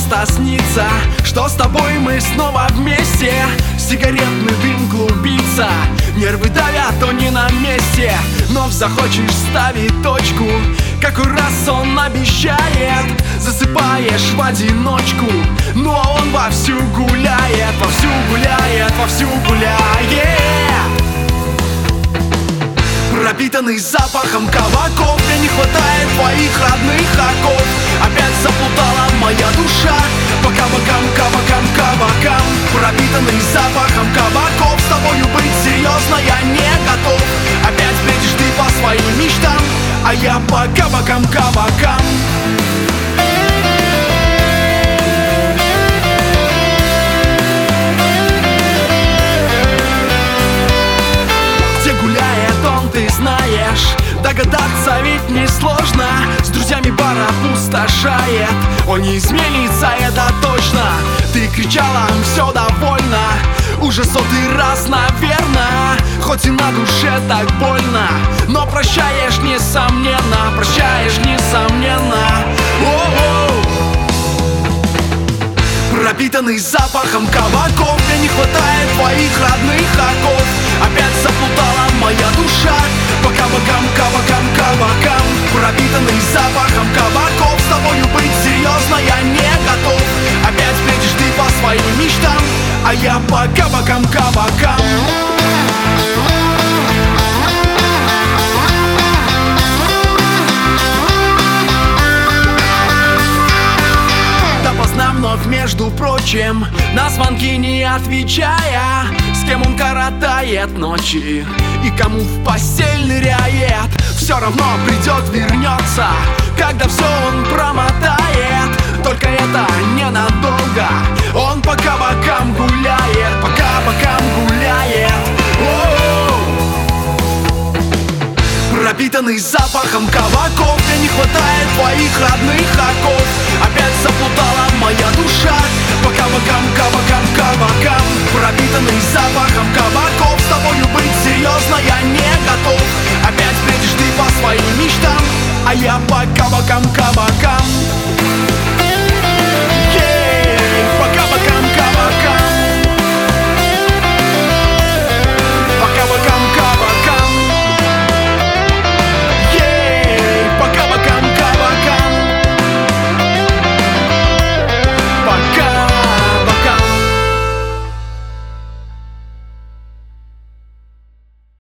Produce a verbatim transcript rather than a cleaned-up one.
просто снится, что с тобой мы снова вместе. Сигаретный дым клубится, нервы давят, то не на месте. Но захочешь ставить точку, какой раз он обещает. Засыпаешь в одиночку, ну а он вовсю гуляет, вовсю гуляет, вовсю гуляет. Пропитанный запахом кабаков, мне не хватает твоих родных оков. Опять заплутала моя душа по кабакам, кабакам, кабакам. Пропитанный запахом кабаков, с тобою быть серьезно я не готов. Опять бредишь ты по своим мечтам, а я по кабакам, кабакам. Ты знаешь, догадаться ведь несложно. С друзьями бар опустошает, он не изменится, это точно. Ты кричала, все довольно, уже сотый раз, наверно. Хоть и на душе так больно, но прощаешь несомненно, прощаешь несомненно. О-о-о. Пропитанный запахом кабаков, мне не хватает твоих родных оков. Опять заплутала моя душа по кабакам, кабакам, кабакам. Пропитанный запахом кабаков, с тобою быть серьезно я не готов. Опять бредишь ты по своим мечтам, а я по кабакам, кабакам. Вновь, между прочим, на звонки не отвечая, с кем он коротает ночи и кому в постель ныряет. Все равно придет, вернется, когда все он промотает. Только это ненадолго, он по кабакам гуляет, по кабакам гуляет. О-о-о. Пропитанный запахом кабаков, мне не хватает твоих родных оков. Опять заплутала моя душа по кабакам, кабакам, кабакам. Пропитанный запахом кабаков, с тобою быть серьезно я не готов. Опять бредишь ты по своим мечтам, а я по кабакам, кабакам.